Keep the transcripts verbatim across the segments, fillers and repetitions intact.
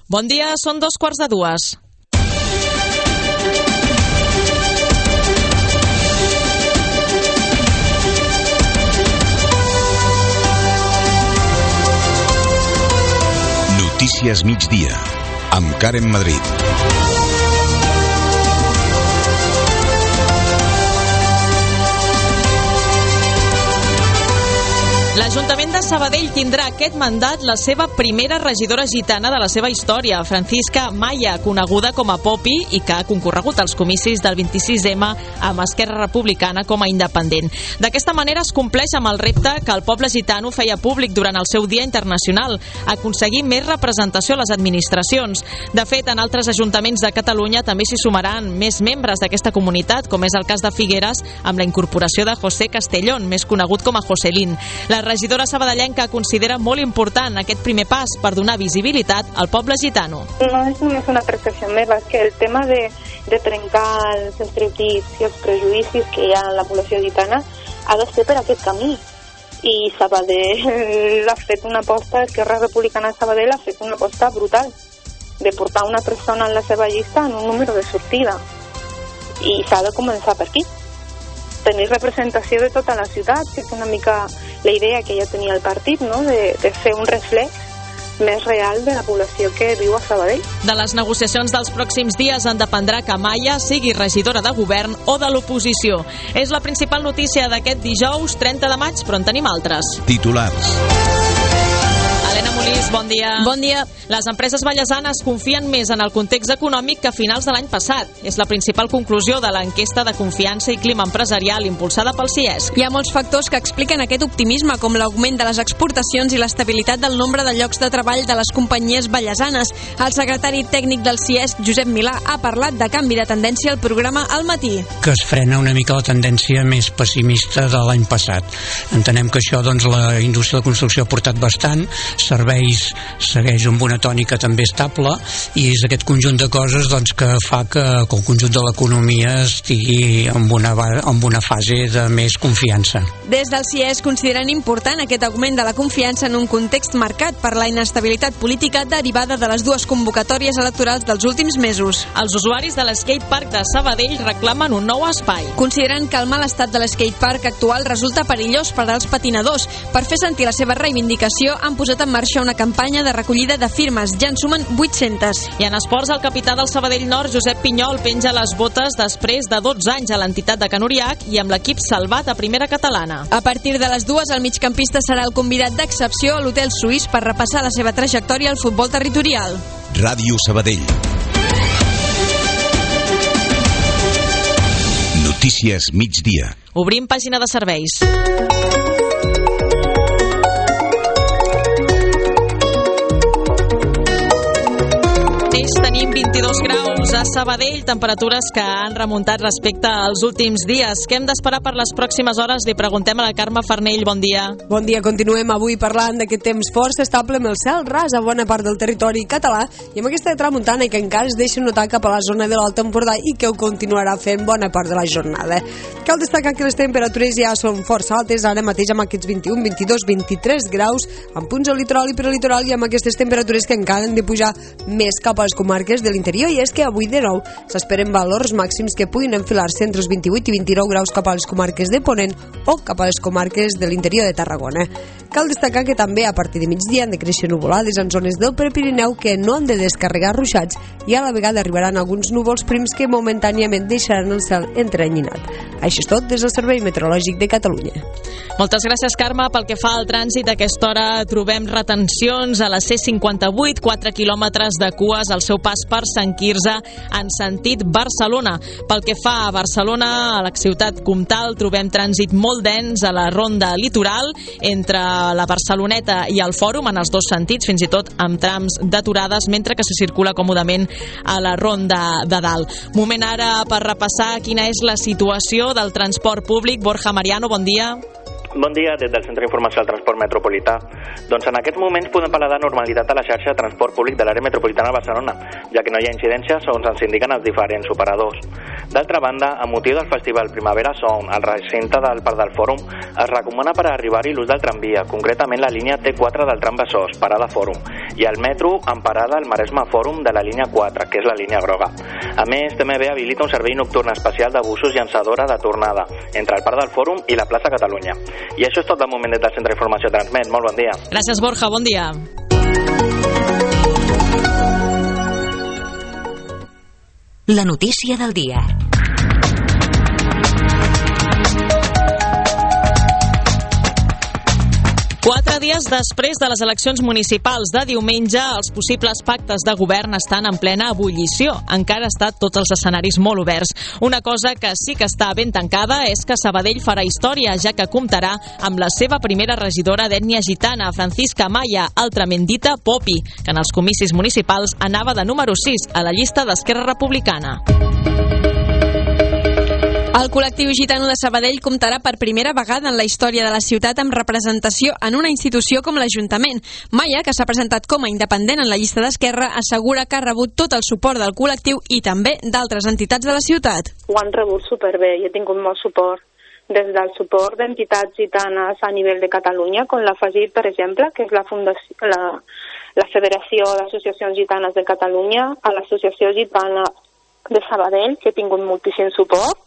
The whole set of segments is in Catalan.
Bon dia, són dos quarts de dues. Notícies migdia, amb Karen Madrid. L'Ajuntament de Sabadell tindrà aquest mandat la seva primera regidora gitana de la seva història, Francisca Maya, coneguda com a Popi i que ha concorregut als comicis del vint-i-sis eme amb Esquerra Republicana com a independent. D'aquesta manera es compleix amb el repte que el poble gitano feia públic durant el seu Dia Internacional, aconseguir més representació a les administracions. De fet, en altres ajuntaments de Catalunya també s'hi sumaran més membres d'aquesta comunitat, com és el cas de Figueres, amb la incorporació de José Castellón, més conegut com a Joselín. La regidora sabadellenca considera molt important aquest primer pas per donar visibilitat al poble gitano. No és només una percepció meva, és que el tema de, de trencar els estereotips i els prejudicis que hi ha en la població gitana ha de ser per aquest camí. I Sabadell ha fet una aposta, Esquerra Republicana de Sabadell ha fet una aposta brutal de portar una persona en la seva llista en un número de sortida. I s'ha de començar per aquí. Tenir representació de tota la ciutat, que és una mica la idea que ja tenia el partit, no? de, de fer un reflex més real de la població que viu a Sabadell. De les negociacions dels pròxims dies en dependrà que Maya sigui regidora de govern o de l'oposició. És la principal notícia d'aquest dijous trenta de maig, però en tenim altres. Titulars. Helena Molís, bon dia. Bon dia. Les empreses vallesanes confien més en el context econòmic que a finals de l'any passat. És la principal conclusió de l'enquesta de confiança i clima empresarial impulsada pel C I E S C. Hi ha molts factors que expliquen aquest optimisme, com l'augment de les exportacions i l'estabilitat del nombre de llocs de treball de les companyies vallesanes. El secretari tècnic del C I E S C, Josep Milà, ha parlat de canvi de tendència al programa al matí. Que es frena una mica la tendència més pessimista de l'any passat. Entenem que això, doncs, la indústria de la construcció ha portat bastant, serveis segueix amb una tònica també estable i és aquest conjunt de coses, doncs, que fa que, que el conjunt de l'economia estigui en una, en una fase de més confiança. Des del C I E S C consideren important aquest augment de la confiança en un context marcat per la inestabilitat política derivada de les dues convocatòries electorals dels últims mesos. Els usuaris de l'skatepark de Sabadell reclamen un nou espai. Consideren que el mal estat de l'skatepark actual resulta perillós per als patinadors. Per fer sentir la seva reivindicació han posat en marxa una campanya de recollida de firmes. Ja en sumen vuit-centes. I en esports, el capità del Sabadell Nord, Josep Pinyol, penja les botes després de dotze anys a l'entitat de Can Uriach i amb l'equip salvat a primera catalana. A partir de les dues, el migcampista serà el convidat d'excepció a l'hotel suís per repassar la seva trajectòria al futbol territorial. Ràdio Sabadell. Notícies migdia. Obrim pàgina de serveis. Tenim vint-i-dos graus a Sabadell, temperatures que han remuntat respecte als últims dies. Què hem d'esperar per les pròximes hores? Li preguntem a la Carme Farnell. Bon dia. Bon dia, continuem avui parlant d'aquest temps força estable amb el cel ras a bona part del territori català i amb aquesta tramuntana que encara es deixa notar cap a la zona de l'Alt Empordà i que ho continuarà fent bona part de la jornada. Cal destacar que les temperatures ja són força altes ara mateix amb aquests vint-i-un, vint-i-dos, vint-i-tres graus en punts al litoral i prelitoral i amb aquestes temperatures que encara han de pujar més cap a les comarques de l'interior, i és que avui de nou s'esperen valors màxims que puguin enfilar-se entre els vint-i-vuit i vint-i-nou graus cap a les comarques de Ponent o cap a les comarques de l'interior de Tarragona. Cal destacar que també a partir de migdia han de créixer nuvolades en zones del Prepirineu que no han de descarregar ruixats i a la vegada arribaran alguns núvols prims que momentàniament deixaran el cel entrenyinat. Això és tot des del Servei Meteorològic de Catalunya. Moltes gràcies, Carme. Pel que fa al trànsit, a aquesta hora trobem retencions a la C cinquanta-vuit, quatre quilòmetres de cues al seu pas per Sant Quirze en sentit Barcelona. Pel que fa a Barcelona, a la ciutat comtal, trobem trànsit molt dens a la ronda litoral entre la Barceloneta i el Fòrum en els dos sentits, fins i tot amb trams d'aturades, mentre que se circula còmodament a la ronda de dalt. Moment ara per repassar quina és la situació del transport públic. Borja Mariano, bon dia. Bon dia, des del Centre d'Informació del Transport Metropolità. Doncs en aquests moments podem parlar de normalitat a la xarxa de transport públic de l'àrea metropolitana de Barcelona, ja que no hi ha incidència segons ens indiquen els diferents operadors. D'altra banda, a motiu del festival Primavera Sound, al recinte del Parc del Fòrum, es recomana per arribar-hi l'ús del tramvia, concretament la línia T quatre del tram Besòs, parada Fòrum, i el metro en parada al Maresme Fòrum de la línia quatre, que és la línia groga. A més, T M B habilita un servei nocturn especial de busos llançadora de tornada entre el Parc del Fòrum i la plaça Catalunya. I això és tot de moment des del Centre d'Informació Transmet. Molt bon dia. Gràcies, Borja. Bon dia. La notícia del dia. Quatre dies després de les eleccions municipals de diumenge, els possibles pactes de govern estan en plena ebullició. Encara estan tots els escenaris molt oberts. Una cosa que sí que està ben tancada és que Sabadell farà història, ja que comptarà amb la seva primera regidora d'ètnia gitana, Francisca Maya, altrament dita Popi, que en els comicis municipals anava de número sis a la llista d'Esquerra Republicana. El col·lectiu gitano de Sabadell comptarà per primera vegada en la història de la ciutat amb representació en una institució com l'Ajuntament. Maya, que s'ha presentat com a independent en la llista d'Esquerra, assegura que ha rebut tot el suport del col·lectiu i també d'altres entitats de la ciutat. Ho han rebut superbé i he tingut molt suport. Des del suport d'entitats gitanes a nivell de Catalunya, com la FAGIT, per exemple, que és la, fundació, la, la Federació d'Associacions Gitanes de Catalunya, a l'Associació Gitana de Sabadell, que he tingut moltíssim suport,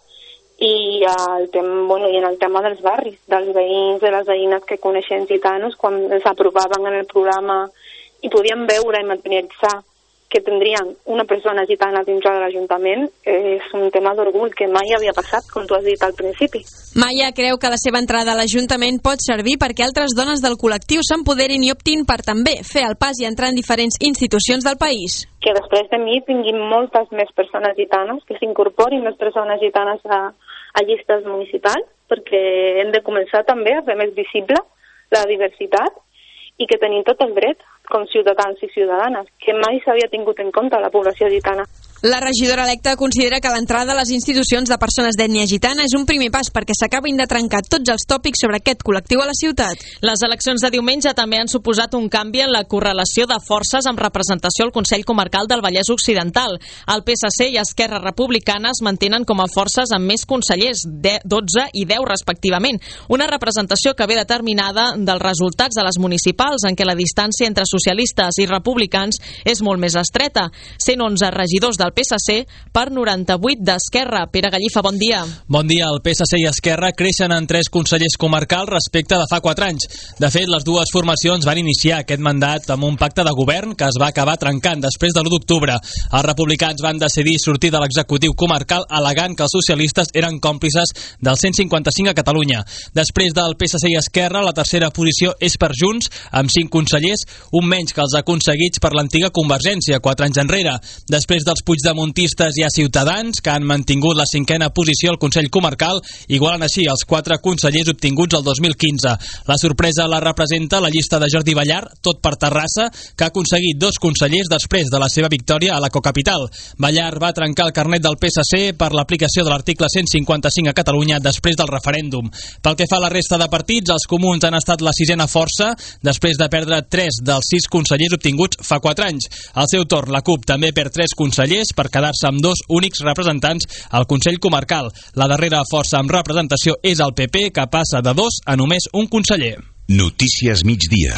i, el tema, bueno, i en el tema dels barris, dels veïns, de les veïnes que coneixen gitanos, quan els aprovaven en el programa i podien veure i materialitzar que tindrien una persona gitana dintre de l'Ajuntament, és un tema d'orgull que mai havia passat, com tu has dit al principi. Maya creu que la seva entrada a l'Ajuntament pot servir perquè altres dones del col·lectiu s'empoderin i optin per també fer el pas i entrar en diferents institucions del país. Que després de mi tinguin moltes més persones gitanes, que s'incorporin més persones gitanes a, a llistes municipals, perquè hem de començar també a fer més visible la diversitat i que tenim tot el dret com ciutadans i ciutadanes, que mai s'havia tingut en compte la població gitana. La regidora electa considera que l'entrada a les institucions de persones d'ètnia gitana és un primer pas perquè s'acabin de trencar tots els tòpics sobre aquest col·lectiu a la ciutat. Les eleccions de diumenge també han suposat un canvi en la correlació de forces amb representació al Consell Comarcal del Vallès Occidental. El P S C i Esquerra Republicana es mantenen com a forces amb més consellers, dotze i deu respectivament. Una representació que ve determinada dels resultats de les municipals, en què la distància entre socialistes i republicans és molt més estreta. cent onze regidors del P S C per noranta-vuit d'Esquerra. Pere Gallifa, bon dia. Bon dia. El P S C i Esquerra creixen en tres consellers comarcals respecte de fa quatre anys. De fet, les dues formacions van iniciar aquest mandat amb un pacte de govern que es va acabar trencant després de l'u d'octubre. Els republicans van decidir sortir de l'executiu comarcal al·legant que els socialistes eren còmplices del cent cinquanta-cinc a Catalunya. Després del P S C i Esquerra, la tercera posició és per Junts, amb cinc consellers, un menys que els aconseguits per l'antiga Convergència, quatre anys enrere. Després dels puigdemontistes hi ha Ciutadans, que han mantingut la cinquena posició al Consell Comarcal, igualant així els quatre consellers obtinguts el dos mil quinze. La sorpresa la representa la llista de Jordi Ballar, tot per Terrassa, que ha aconseguit dos consellers després de la seva victòria a la cocapital. Ballar va trencar el carnet del P S C per l'aplicació de l'article cent cinquanta-cinc a Catalunya després del referèndum. Pel que fa a la resta de partits, els comuns han estat la sisena força, després de perdre tres dels sis consellers obtinguts fa quatre anys. Al seu torn, la CUP també perd tres consellers per quedar-se amb dos únics representants al Consell Comarcal. La darrera força amb representació és el P P, que passa de dos a només un conseller. Notícies migdia.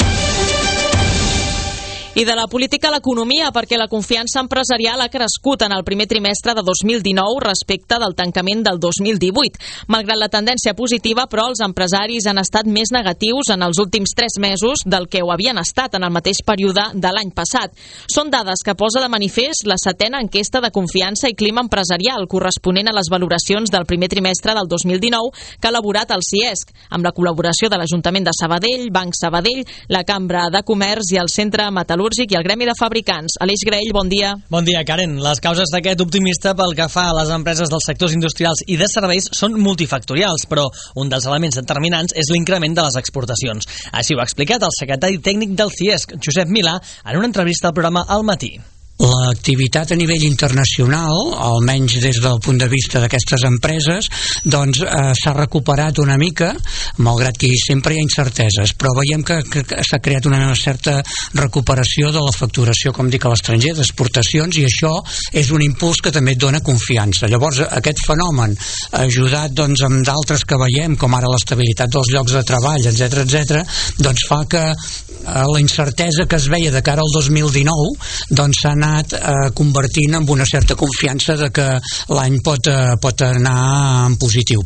I de la política a l'economia, perquè la confiança empresarial ha crescut en el primer trimestre de dos mil dinou respecte del tancament del dos mil divuit. Malgrat la tendència positiva, però els empresaris han estat més negatius en els últims tres mesos del que ho havien estat en el mateix període de l'any passat. Són dades que posa de manifest la setena enquesta de confiança i clima empresarial, corresponent a les valoracions del primer trimestre del dos mil dinou, que ha elaborat el CIESC, amb la col·laboració de l'Ajuntament de Sabadell, Banc Sabadell, la Cambra de Comerç i el Centre Metal·lúrgic i el Gremi de Fabricants. Aleix Graell, bon dia. Bon dia, Karen. Les causes d'aquest optimista pel que fa a les empreses dels sectors industrials i de serveis són multifactorials, però un dels elements determinants és l'increment de les exportacions. Així ho ha explicat el secretari tècnic del CIESC, Josep Milà, en una entrevista al programa Al Matí. L'activitat a nivell internacional, almenys des del punt de vista d'aquestes empreses, doncs eh, s'ha recuperat una mica, malgrat que sempre hi ha incerteses, però veiem que, que, que s'ha creat una certa recuperació de la facturació, com dic, a l'estranger, d'exportacions, i això és un impuls que també et dona confiança. Llavors, aquest fenomen, ajudat doncs, amb d'altres que veiem, com ara l'estabilitat dels llocs de treball, etcètera, etcètera, doncs fa que eh, la incertesa que es veia de cara al dos mil dinou doncs s'ha anat eh, convertint en una certa confiança de que l'any pot, eh, pot anar en positiu.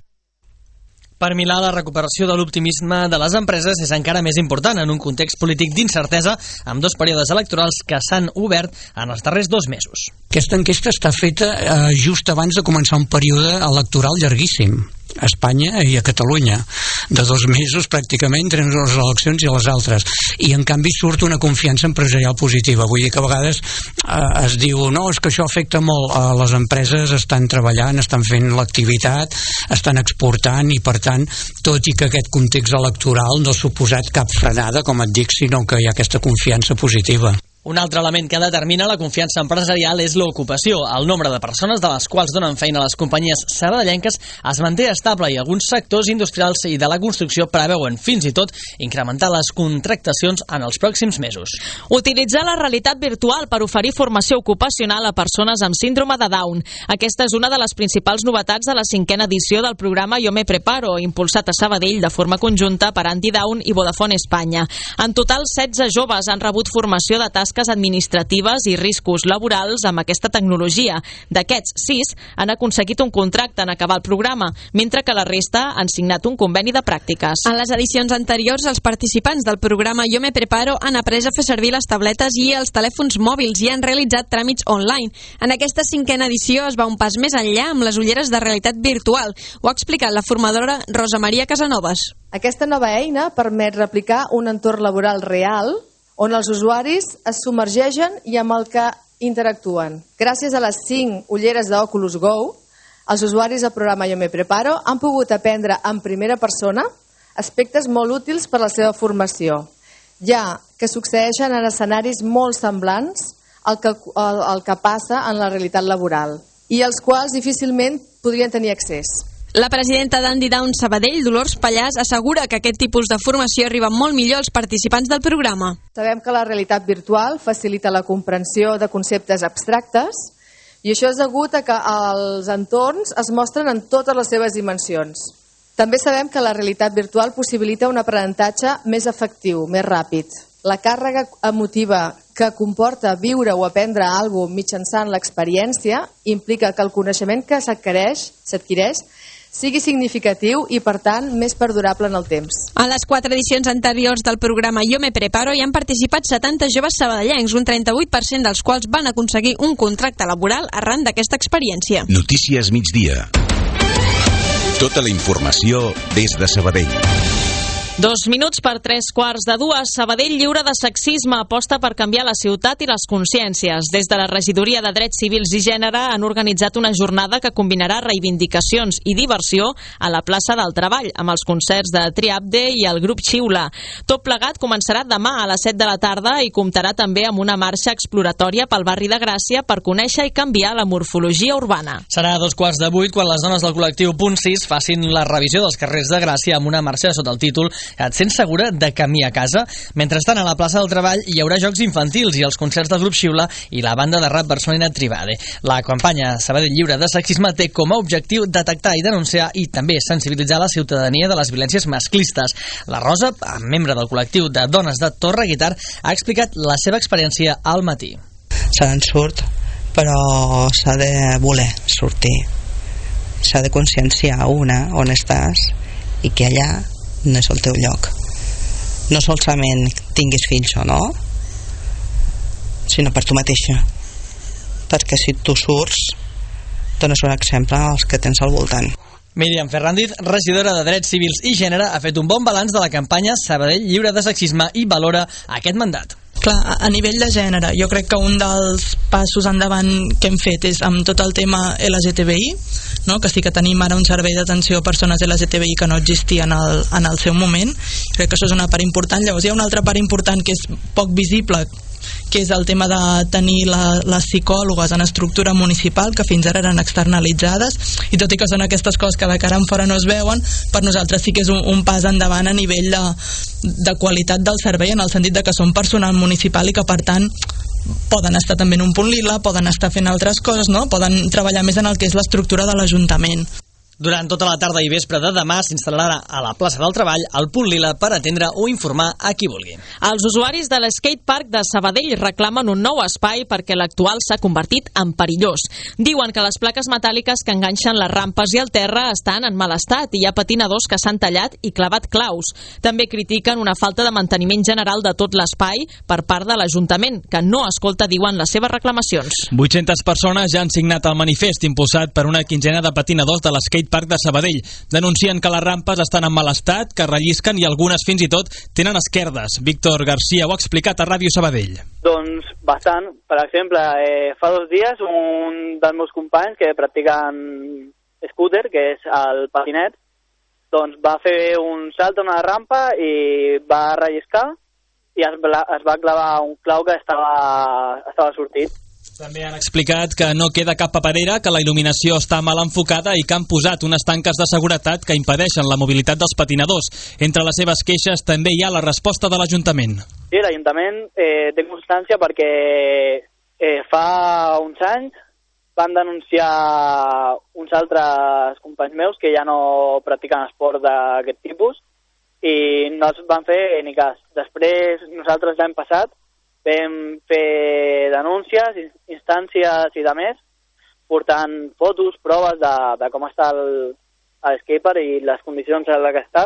Per Milà, la recuperació de l'optimisme de les empreses és encara més important en un context polític d'incertesa amb dos períodes electorals que s'han obert en els darrers dos mesos. Aquesta enquesta està feta eh, just abans de començar un període electoral llarguíssim a Espanya i a Catalunya, de dos mesos pràcticament entre les eleccions i les altres, i en canvi surt una confiança empresarial positiva. Vull dir que a vegades eh, es diu no, és que això afecta molt a les empreses, estan treballant, estan fent l'activitat, estan exportant, i per tant, tot i que aquest context electoral no ha suposat cap frenada, com et dic, sinó que hi ha aquesta confiança positiva. Un altre element que determina la confiança empresarial és l'ocupació. El nombre de persones de les quals donen feina a les companyies sabadellenques es manté estable i alguns sectors industrials i de la construcció preveuen fins i tot incrementar les contractacions en els pròxims mesos. Utilitzar la realitat virtual per oferir formació ocupacional a persones amb síndrome de Down. Aquesta és una de les principals novetats de la cinquena edició del programa Jo me preparo, impulsat a Sabadell de forma conjunta per Andy Down i Vodafone Espanya. En total, setze joves han rebut formació de tasques administratives i riscos laborals amb aquesta tecnologia. D'aquests, sis han aconseguit un contracte en acabar el programa, mentre que la resta han signat un conveni de pràctiques. En les edicions anteriors, els participants del programa Jo me preparo han après a fer servir les tabletes i els telèfons mòbils i han realitzat tràmits online. En aquesta cinquena edició es va un pas més enllà amb les ulleres de realitat virtual. Ho ha explicat la formadora Rosa Maria Casanovas. Aquesta nova eina permet replicar un entorn laboral real on els usuaris es submergeixen i amb el que interactuen. Gràcies a les cinc ulleres d'Oculus Go, els usuaris del programa Jo me preparo han pogut aprendre en primera persona aspectes molt útils per a la seva formació, ja que succeeixen en escenaris molt semblants al que, al, al que passa en la realitat laboral i als quals difícilment podrien tenir accés. La presidenta d'Andy Down Sabadell, Dolors Pallàs, assegura que aquest tipus de formació arriba molt millor als participants del programa. Sabem que la realitat virtual facilita la comprensió de conceptes abstractes i això és degut a que els entorns es mostren en totes les seves dimensions. També sabem que la realitat virtual possibilita un aprenentatge més efectiu, més ràpid. La càrrega emotiva que comporta viure o aprendre alguna cosa mitjançant l'experiència implica que el coneixement que s'adquireix s'adquireix sigui significatiu i, per tant, més perdurable en el temps. A les quatre edicions anteriors del programa Jo me preparo hi han participat setanta joves sabadellencs, un trenta-vuit per cent dels quals van aconseguir un contracte laboral arran d'aquesta experiència. Notícies migdia. Tota la informació des de Sabadell. Dos minuts per tres quarts de dues. Sabadell lliure de sexisme aposta per canviar la ciutat i les consciències. Des de la Regidoria de Drets Civils i Gènere han organitzat una jornada que combinarà reivindicacions i diversió a la plaça del Treball, amb els concerts de Triabde i el grup Xiula. Tot plegat començarà demà a les set de la tarda i comptarà també amb una marxa exploratòria pel barri de Gràcia per conèixer i canviar la morfologia urbana. Serà a dos quarts de vuit quan les dones del col·lectiu Punt sis facin la revisió dels carrers de Gràcia amb una marxa sota el títol Et sents segura de camí a casa? Mentrestant, a la plaça del Treball hi haurà jocs infantils i els concerts del grup Xiula i la banda de rap barcelonina Tribade. La campanya Sabadell lliure de sexisme té com a objectiu detectar i denunciar i també sensibilitzar la ciutadania de les violències masclistes. La Rosa, membre del col·lectiu de dones de Torre Guitar, ha explicat la seva experiència al matí. Se n'en surt, però s'ha de voler sortir. S'ha de conscienciar una on estàs i que allà no és el teu lloc. No solament tinguis fills o no, sinó per tu mateixa. Perquè si tu surts, dones un exemple als que tens al voltant. Míriam Ferrandiz, regidora de Drets Civils i Gènere, ha fet un bon balanç de la campanya Sabadell lliure de sexisme i valora aquest mandat. Clar, a nivell de gènere, jo crec que un dels passos endavant que hem fet és amb tot el tema L G T B I, no? Que sí que tenim ara un servei d'atenció a persones L G T B I que no existia en el, en el seu moment. Crec que això és una part important. Llavors hi ha una altra part important que és poc visible, que és el tema de tenir la, les psicòlogues en estructura municipal, que fins ara eren externalitzades, i tot i que són aquestes coses que de cara en fora no es veuen, per nosaltres sí que és un, un pas endavant a nivell de, de qualitat del servei, en el sentit de que són personal municipal i que per tant poden estar també en un punt lila, poden estar fent altres coses, no? Poden treballar més en el que és l'estructura de l'Ajuntament. Durant tota la tarda i vespre de demà s'instal·larà a la plaça del Treball el punt lila per atendre o informar a qui vulgui. Els usuaris de l'skatepark de Sabadell reclamen un nou espai perquè l'actual s'ha convertit en perillós. Diuen que les plaques metàl·liques que enganxen les rampes i el terra estan en mal estat i hi ha patinadors que s'han tallat i clavat claus. També critiquen una falta de manteniment general de tot l'espai per part de l'Ajuntament, que no escolta, diuen, les seves reclamacions. vuit-centes persones ja han signat el manifest impulsat per una quinzena de patinadors de l'skate Parc de Sabadell. Denuncien que les rampes estan en mal estat, que rellisquen i algunes fins i tot tenen esquerdes. Víctor Garcia ho ha explicat a Ràdio Sabadell. Doncs bastant. Per exemple, eh, fa dos dies un dels meus companys que practiquen scooter, que és el patinet, doncs va fer un salt a una rampa i va relliscar i es, es va clavar un clau que estava, estava sortit. També han explicat que no queda cap paperera, que la il·luminació està mal enfocada i que han posat unes tanques de seguretat que impedeixen la mobilitat dels patinadors. Entre les seves queixes també hi ha la resposta de l'Ajuntament. Sí, l'Ajuntament eh, té constància perquè eh, fa uns anys van denunciar uns altres companys meus que ja no practiquen esport d'aquest tipus i no els van fer ni cas. Després, nosaltres l'any passat vam fer denúncies, instàncies i de més, portant fotos, proves de, de com està el, el skatepark i les condicions en les que està.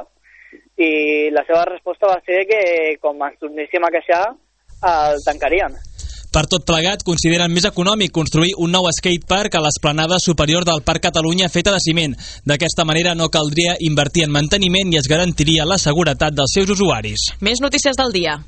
I la seva resposta va ser que, com ens tornéssim a queixar, el tancarien. Per tot plegat, consideren més econòmic construir un nou skatepark a l'esplanada superior del Parc Catalunya feta de ciment. D'aquesta manera no caldria invertir en manteniment i es garantiria la seguretat dels seus usuaris. Més notícies del dia.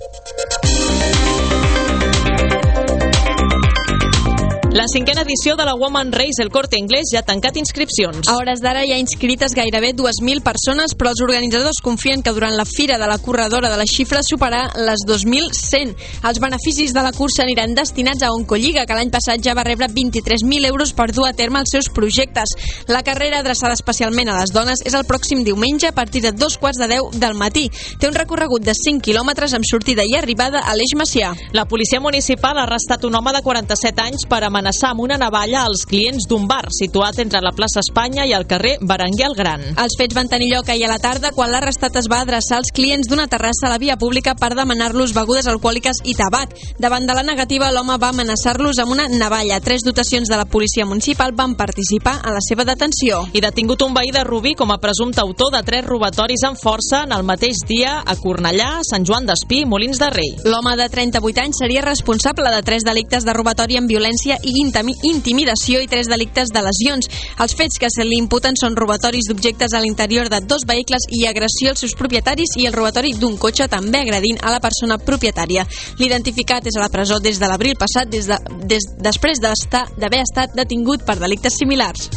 La cinquena edició de la Woman Race El Corte Inglés ja ha tancat inscripcions. A hores d'ara hi ha inscrites gairebé dues mil persones, però els organitzadors confien que durant la fira de la corredora de la xifra superarà les dos mil cent. Els beneficis de la cursa aniran destinats a Oncolliga, que l'any passat ja va rebre vint-i-tres mil euros per dur a terme els seus projectes. La carrera, adreçada especialment a les dones, és el pròxim diumenge a partir de dos quarts de deu del matí. Té un recorregut de cinc quilòmetres amb sortida i arribada a l'Eix Macià. La policia municipal ha arrestat un home de quaranta-set anys per amenaçar amb una navalla als clients d'un bar situat entre la plaça Espanya i el carrer Berenguer el Gran. Els fets van tenir lloc ahir a la tarda quan l'arrestat es va adreçar als clients d'una terrassa a la via pública per demanar-los begudes alcohòliques i tabac. Davant de la negativa, l'home va amenaçar-los amb una navalla. Tres dotacions de la policia municipal van participar en la seva detenció. I detingut un veí de Rubí com a presumpte autor de tres robatoris amb força en el mateix dia a Cornellà, Sant Joan d'Espí i Molins de Rei. L'home de trenta-vuit anys seria responsable de tres delictes de robatori amb violència i intimidació i tres delictes de lesions. Els fets que se li imputen són robatoris d'objectes a l'interior de dos vehicles i agressió als seus propietaris i el robatori d'un cotxe també agredint a la persona propietària. L'identificat és a la presó des de l'abril passat des de, des, després d'haver estat detingut per delictes similars.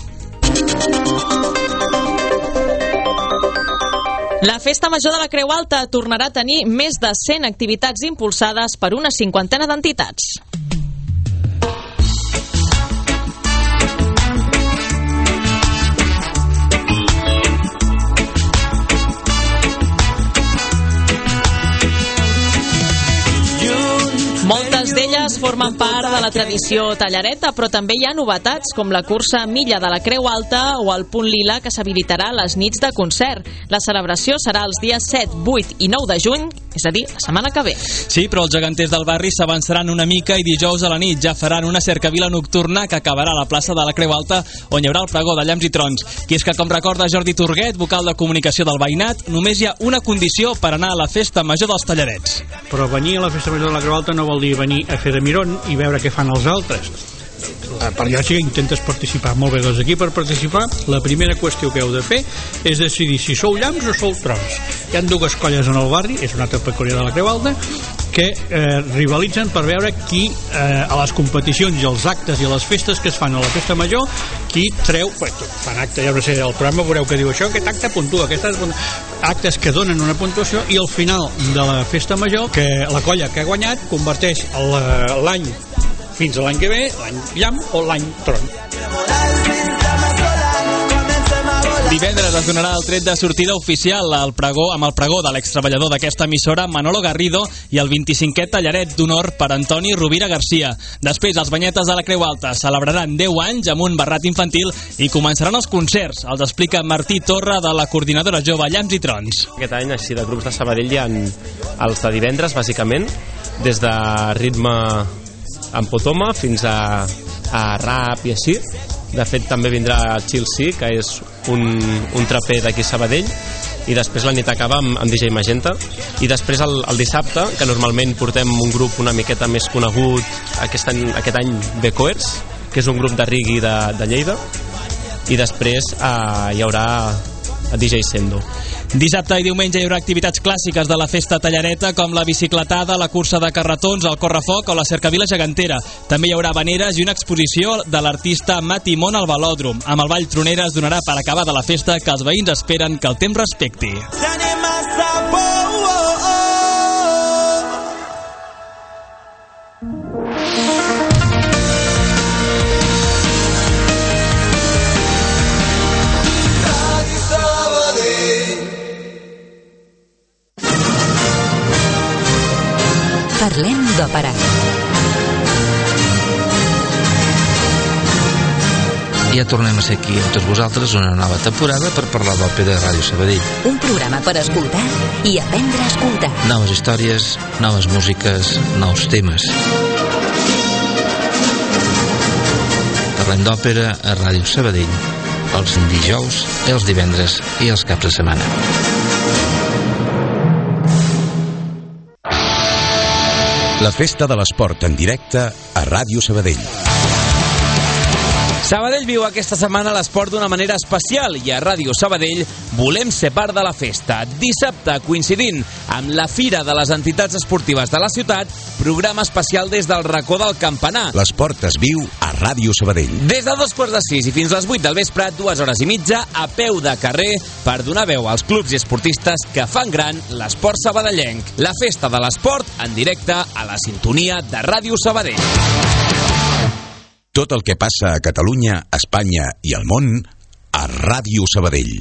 La Festa Major de la Creu Alta tornarà a tenir més de cent activitats impulsades per una cinquantena d'entitats. Moltes d'elles formen part de la tradició tallareta, però també hi ha novetats com la cursa Milla de la Creu Alta o el Punt Lila, que s'habilitarà a les nits de concert. La celebració serà els dies set, vuit i nou de juny, és a dir, la setmana que ve. Sí, però els geganters del barri s'avançaran una mica i dijous a la nit ja faran una cercavila nocturna que acabarà a la plaça de la Creu Alta, on hi haurà el pregó de llamps i trons. I és que, com recorda Jordi Turguet, vocal de comunicació del veïnat, només hi ha una condició per anar a la Festa Major dels Tallarets. Però venir a la Festa Major de la Creu Alta no vol dir venir a fer de mirón i veure què fan els altres. Per lògica intentes participar. Molt bé, doncs aquí per participar la primera qüestió que heu de fer és decidir si sou llamps o sou trons. Hi ha dues colles en el barri, és una altra peculiaritat de la Creu Alta, que que eh, rivalitzen per veure qui eh, a les competicions i els actes i a les festes que es fan a la festa major, qui treu, pues, fan acte, ja no sé, el programa veureu que diu això, aquest acte puntua, aquest actes que donen una puntuació, i al final de la festa major, que la colla que ha guanyat converteix l'any fins a l'any que ve, l'any llamp o l'any tron. Divendres es donarà el tret de sortida oficial al pregó, amb el pregó de l'extreballador d'aquesta emissora, Manolo Garrido, i el vint-i-cinquè tallaret d'honor per Antoni Rovira Garcia. Després, els banyetes de la Creu Alta celebraran deu anys amb un barrat infantil i començaran els concerts. Els explica Martí Torra, de la coordinadora jove Llamps i Trons. Aquest any, així, de grups de Sabadell hi ha els de divendres, bàsicament, des de ritme amb potoma fins a, a rap i així. De fet, també vindrà Chill C, que és un, un traper d'aquí Sabadell, i després la nit acaba amb, amb D J Magenta, i després el, el dissabte, que normalment portem un grup una miqueta més conegut, aquest any, aquest any Becoers, que és un grup de reggae de, de Lleida, i després eh, hi haurà D J Sendo. Dissabte i diumenge hi haurà activitats clàssiques de la festa tallareta, com la bicicletada, la cursa de carretons, el correfoc o la cercavila gegantera. També hi haurà habaneres i una exposició de l'artista Mati Mon al velòdrom. Amb el ball tronera es donarà per acabada la festa, que els veïns esperen que el temps respecti. Parlem d'òpera. Ja tornem a ser aquí amb tots vosaltres una nova temporada per parlar d'òpera a Ràdio Sabadell. Un programa per escoltar i aprendre a escoltar. Noves històries, noves músiques, nous temes. Parlem d'òpera a Ràdio Sabadell els dijous, els divendres i els caps de setmana. La festa de l'esport en directe a Ràdio Sabadell. Sabadell viu aquesta setmana l'esport d'una manera especial i a Ràdio Sabadell volem ser part de la festa. Dissabte, coincidint amb la Fira de les Entitats Esportives de la ciutat, programa especial des del racó del Campanar. L'esport es viu a Ràdio Sabadell. Des de dos quarts de sis i fins a les vuit del vespre, dues hores i mitja a peu de carrer per donar veu als clubs i esportistes que fan gran l'esport sabadellenc. La festa de l'esport en directe a la sintonia de Ràdio Sabadell. Tot el que passa a Catalunya, Espanya i al món a Ràdio Sabadell.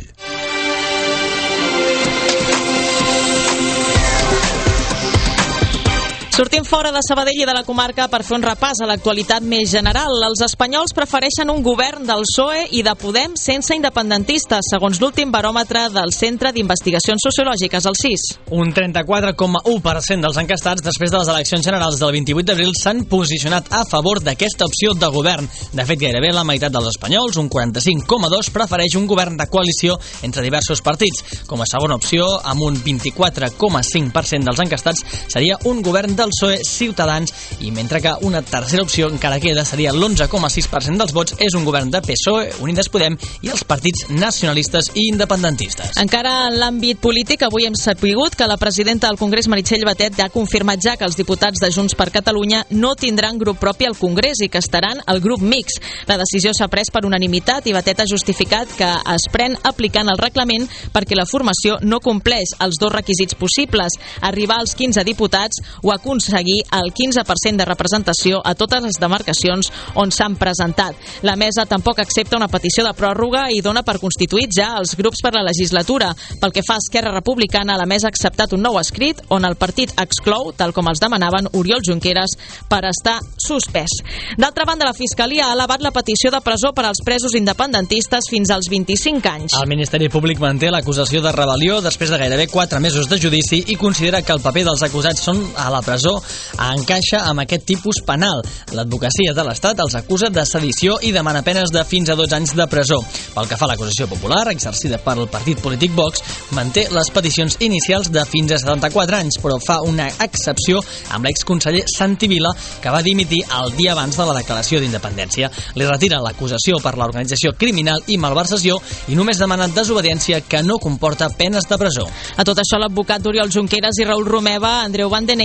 Sortim fora de Sabadell i de la comarca per fer un repàs a l'actualitat més general. Els espanyols prefereixen un govern del P S O E i de Podem sense independentistes, segons l'últim baròmetre del Centre d'Investigacions Sociològiques, el C I S. Un trenta-quatre coma u per cent dels encastats després de les eleccions generals del vint-i-vuit d'abril s'han posicionat a favor d'aquesta opció de govern. De fet, gairebé la meitat dels espanyols, un quaranta-cinc coma dos, prefereix un govern de coalició entre diversos partits. Com a segona opció, amb un vint-i-quatre coma cinc per cent dels encastats, seria un govern del P S O E Ciutadans, i mentre que una tercera opció encara queda, seria l'onze coma sis per cent dels vots, és un govern de P S O E, Unides Podem i els partits nacionalistes i independentistes. Encara en l'àmbit polític, avui hem sapigut que la presidenta del Congrés, Meritxell Batet, ha confirmat ja que els diputats de Junts per Catalunya no tindran grup propi al Congrés i que estaran al grup mix. La decisió s'ha pres per unanimitat i Batet ha justificat que es pren aplicant el reglament perquè la formació no compleix els dos requisits possibles, arribar als quinze diputats o aconseguir el quinze per cent de representació a totes les demarcacions on s'han presentat. La mesa tampoc accepta una petició de pròrroga i dona per constituïts ja els grups per la legislatura. Pel que fa a Esquerra Republicana, la mesa ha acceptat un nou escrit on el partit exclou, tal com els demanaven Oriol Junqueras, per estar suspès. D'altra banda, la Fiscalia ha elevat la petició de presó per als presos independentistes fins als vint-i-cinc anys. El Ministeri Públic manté l'acusació de rebel·lió després de gairebé quatre mesos de judici i considera que el paper dels acusats són a la presó encaixa amb aquest tipus penal. L'advocacia de l'Estat els acusa de sedició i demana penes de fins a dotze anys de presó. Pel que fa a l'acusació popular, exercida pel partit polític Vox, manté les peticions inicials de fins a setanta-quatre anys, però fa una excepció amb l'exconseller Santi Vila, que va dimitir el dia abans de la declaració d'independència. Li retira l'acusació per l'organització criminal i malversació i només demana desobediència que no comporta penes de presó. A tot això, l'advocat d'Oriol Junqueras i Raül Romeva, Andreu Van den Einde,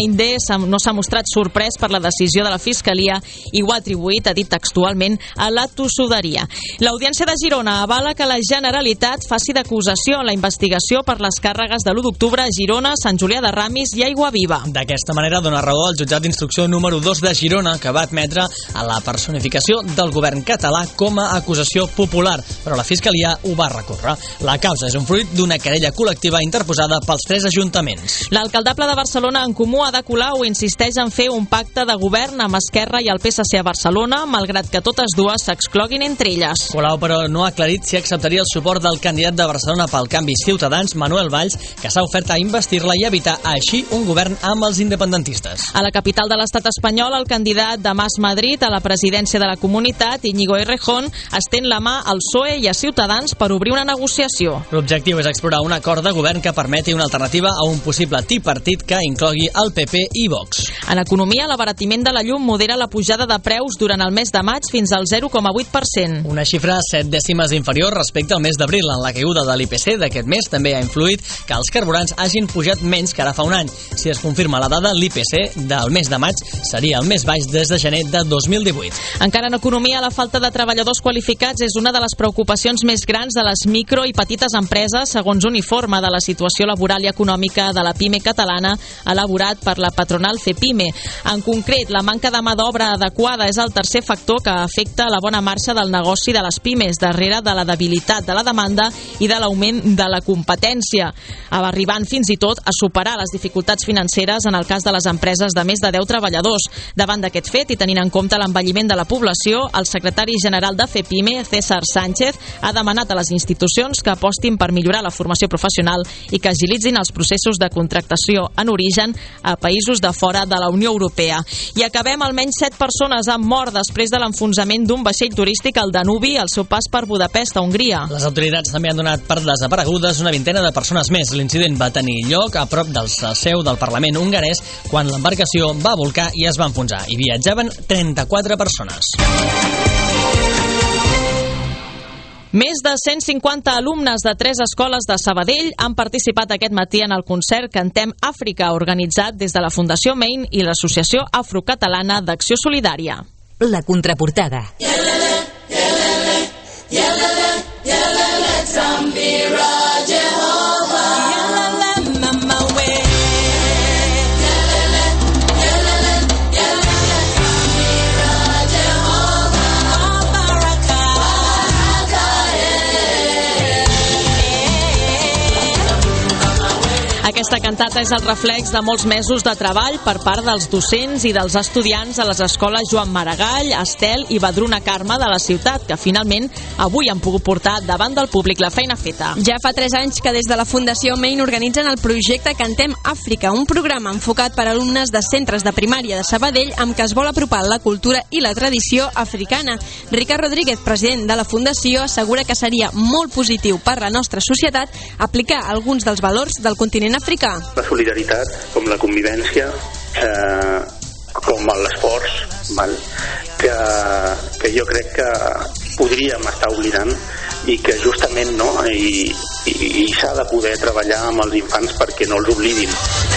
no s'ha mostrat sorprès per la decisió de la Fiscalia i ho ha atribuït, ha dit textualment, a la tossuderia. L'Audiència de Girona avala que la Generalitat faci d'acusació en la investigació per les càrregues de l'u d'octubre a Girona, Sant Julià de Ramis i Aiguaviva. D'aquesta manera dona raó al jutjat d'instrucció número dos de Girona, que va admetre a la personificació del govern català com a acusació popular, però la Fiscalia ho va recórrer. La causa és un fruit d'una querella col·lectiva interposada pels tres ajuntaments. L'alcaldable de Barcelona, En Comú, Ada Colau, insisteix en fer un pacte de govern amb Esquerra i el P S C a Barcelona, malgrat que totes dues s'excloguin entre elles. Colau, però, no ha aclarit si acceptaria el suport del candidat de Barcelona pel Canvi Ciutadans, Manuel Valls, que s'ha ofert a investir-la i evitar així un govern amb els independentistes. A la capital de l'estat espanyol, el candidat de Mas Madrid a la presidència de la Comunitat, Íñigo Errejón, estén la mà al P S O E i a Ciutadans per obrir una negociació. L'objectiu és explorar un acord de govern que permeti una alternativa a un possible tripartit que inclogui el P P i Vox. En economia, l'abaratiment de la llum modera la pujada de preus durant el mes de maig fins al zero coma vuit per cent. Una xifra set dècimes inferior respecte al mes d'abril. En la caiguda de l'I P C d'aquest mes també ha influït que els carburants hagin pujat menys que ara fa un any. Si es confirma la dada, l'I P C del mes de maig seria el més baix des de gener de dos mil divuit. Encara en economia, la falta de treballadors qualificats és una de les preocupacions més grans de les micro i petites empreses, segons un informe de la situació laboral i econòmica de la PIME catalana elaborat per la patronal CEPIME. En concret, la manca de mà d'obra adequada és el tercer factor que afecta la bona marxa del negoci de les pimes, darrere de la debilitat de la demanda i de l'augment de la competència, arribant fins i tot a superar les dificultats financeres en el cas de les empreses de més de deu treballadors. Davant d'aquest fet i tenint en compte l'envelliment de la població, el secretari general de CEPIME, César Sánchez, ha demanat a les institucions que apostin per millorar la formació professional i que agilitzin els processos de contractació en origen a països de fora de la Unió Europea. I acabem, almenys set persones han mort després de l'enfonsament d'un vaixell turístic al Danubi al seu pas per Budapest, a Hongria. Les autoritats també han donat per desaparegudes una vintena de persones més. L'incident va tenir lloc a prop del seu del Parlament hongarès quan l'embarcació va volcar i es va enfonsar. Hi viatjaven trenta-quatre persones. Més de cent cinquanta alumnes de tres escoles de Sabadell han participat aquest matí en el concert Cantem Àfrica, organitzat des de la Fundació Main i l'Associació Afrocatalana d'Acció Solidària. La contraportada. Aquesta cantata és el reflex de molts mesos de treball per part dels docents i dels estudiants a les escoles Joan Maragall, Estel i Badruna Carme de la ciutat, que finalment avui han pogut portar davant del públic la feina feta. Ja fa tres anys que des de la Fundació Main organitzen el projecte Cantem Àfrica, un programa enfocat per alumnes de centres de primària de Sabadell amb què es vol apropar la cultura i la tradició africana. Ricard Rodríguez, president de la Fundació, assegura que seria molt positiu per la nostra societat aplicar alguns dels valors del continent africà. La solidaritat, com la convivència, eh, com l'esforç, val? Que, que jo crec que podríem estar oblidant i que justament no, i, i, i s'ha de poder treballar amb els infants perquè no els oblidin.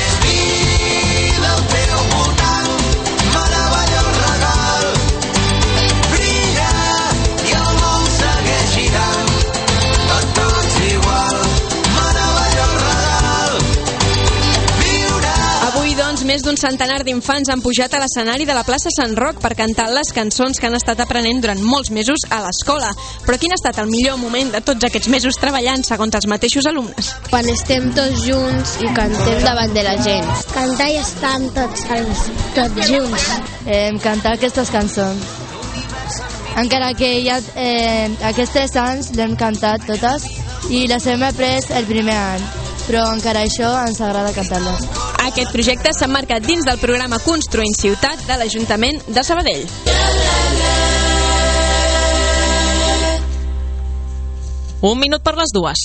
Més d'un centenar d'infants han pujat a l'escenari de la plaça Sant Roc per cantar les cançons que han estat aprenent durant molts mesos a l'escola. Però quin ha estat el millor moment de tots aquests mesos treballant, segons els mateixos alumnes? Quan estem tots junts i cantem davant de la gent. Cantar i estar tots, tots junts. Eh, cantar aquestes cançons. Encara que ja eh, aquests tres anys l'hem cantat totes i les hem après el primer any, però encara això ens agrada cantar-les. Aquest projecte s'emmarca dins del programa Construint Ciutat de l'Ajuntament de Sabadell. Un minut per les dues.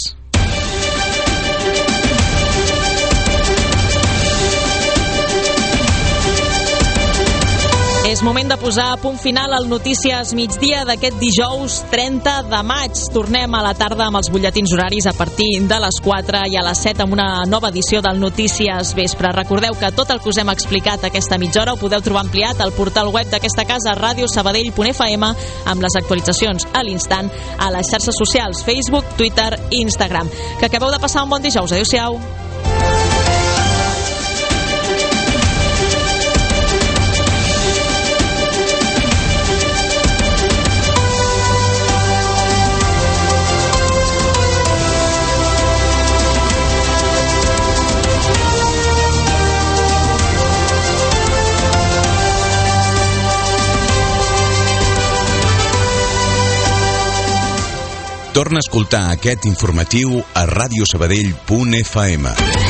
És moment de posar a punt final al Notícies Migdia d'aquest dijous trenta de maig. Tornem a la tarda amb els butlletins horaris a partir de les quatre i a les set amb una nova edició del Notícies Vespre. Recordeu que tot el que us hem explicat aquesta mitja hora ho podeu trobar ampliat al portal web d'aquesta casa, radio sabadell punt f m, amb les actualitzacions a l'instant a les xarxes socials, Facebook, Twitter i Instagram. Que acabeu de passar un bon dijous. Adéu-siau. Torna a escoltar aquest informatiu a radio sabadell punt f m.